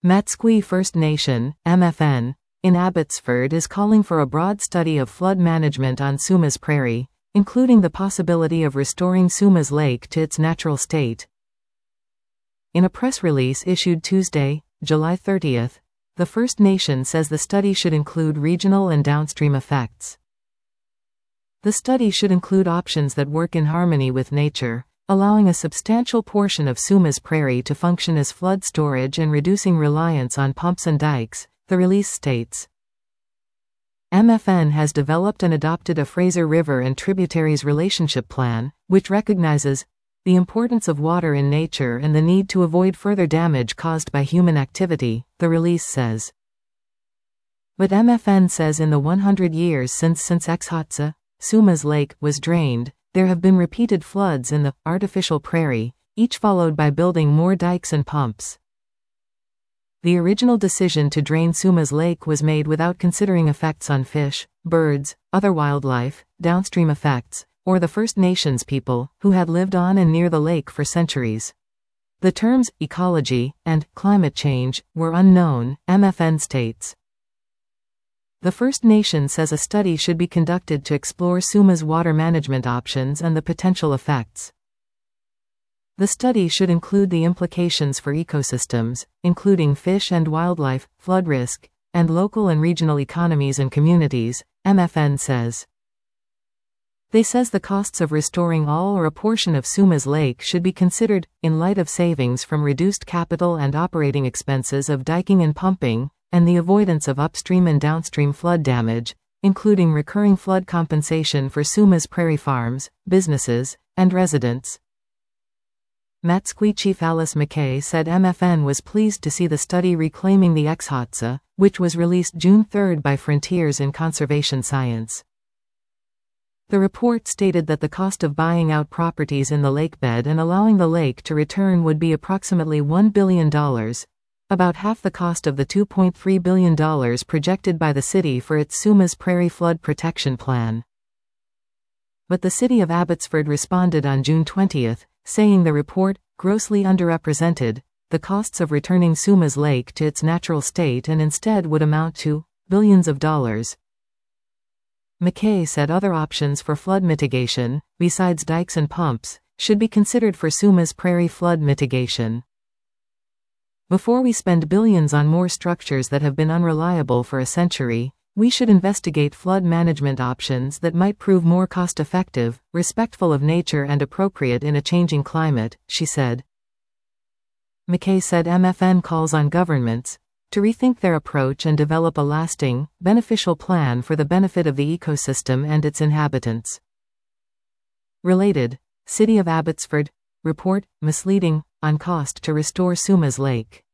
Matsqui First Nation, MFN, in Abbotsford is calling for a broad study of flood management on Sumas Prairie, including the possibility of restoring Sumas Lake to its natural state. In a press release issued Tuesday, July 30, the First Nation says the study should include regional and downstream effects. The study should include options that work in harmony with nature, allowing a substantial portion of Sumas Prairie to function as flood storage and reducing reliance on pumps and dikes, the release states. MFN has developed and adopted a Fraser River and tributaries relationship plan, which recognizes the importance of water in nature and the need to avoid further damage caused by human activity, the release says. But MFN says in the 100 years since Exhatsa, Sumas Lake, was drained, there have been repeated floods in the artificial prairie, each followed by building more dikes and pumps. The original decision to drain Sumas Lake was made without considering effects on fish, birds, other wildlife, downstream effects, or the First Nations people, who had lived on and near the lake for centuries. The terms ecology and climate change were unknown, MFN states. The First Nation says a study should be conducted to explore Sumas water management options and the potential effects. The study should include the implications for ecosystems, including fish and wildlife, flood risk, and local and regional economies and communities, MFN says. They says the costs of restoring all or a portion of Sumas Lake should be considered, in light of savings from reduced capital and operating expenses of diking and pumping, and the avoidance of upstream and downstream flood damage, including recurring flood compensation for Sumas Prairie farms, businesses, and residents. Matsqui Chief Alice McKay said MFN was pleased to see the study reclaiming the Exhatsa, which was released June 3 by Frontiers in Conservation Science. The report stated that the cost of buying out properties in the lakebed and allowing the lake to return would be approximately $1 billion, about half the cost of the $2.3 billion projected by the city for its Sumas Prairie Flood Protection Plan. But the city of Abbotsford responded on June 20, saying the report grossly underrepresented the costs of returning Sumas Lake to its natural state and instead would amount to billions of dollars. McKay said other options for flood mitigation, besides dikes and pumps, should be considered for Sumas Prairie flood mitigation. Before we spend billions on more structures that have been unreliable for a century, we should investigate flood management options that might prove more cost-effective, respectful of nature and appropriate in a changing climate, she said. McKay said MFN calls on governments to rethink their approach and develop a lasting, beneficial plan for the benefit of the ecosystem and its inhabitants. Related, City of Abbotsford report misleading on cost to restore Sumas Lake.